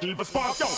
don't even spark, yo.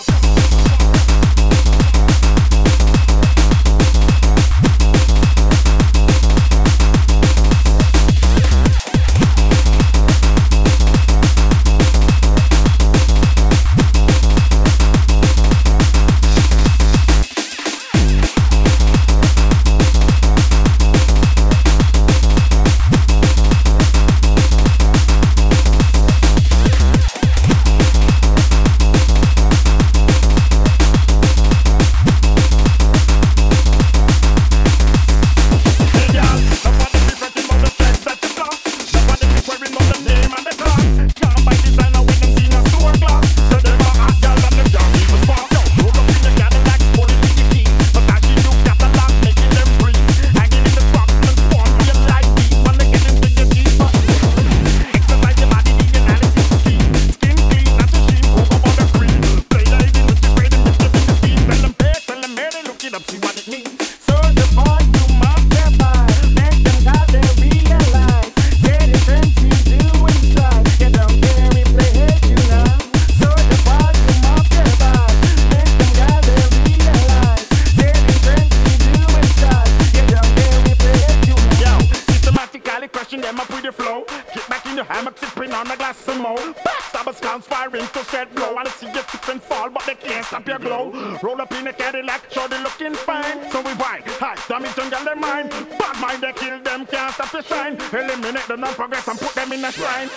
Them up with the flow. Get back in your hammock, sipping on a glass of more. Backstabbers conspiring to shed blow. Wanna see you tip and fall, but they can't stop your glow. Roll up in a Cadillac, shorty looking fine. So we white, high, damage and get their mind. Bad mind, they kill them, can't stop your shine. Eliminate the non-progress and put them in a shrine.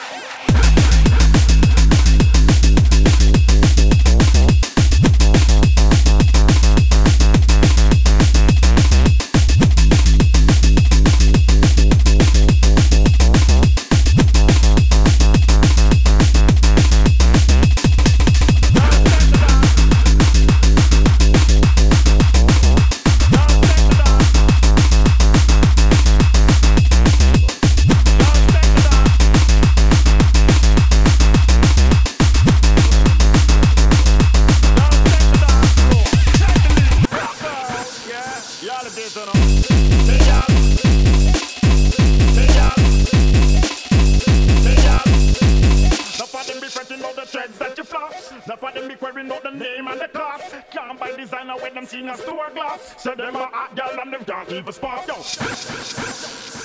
Enough of them be querying out the name and the class. Can't buy designer when them seeing a store glass. So them a hot girl and them don't even spark, yo.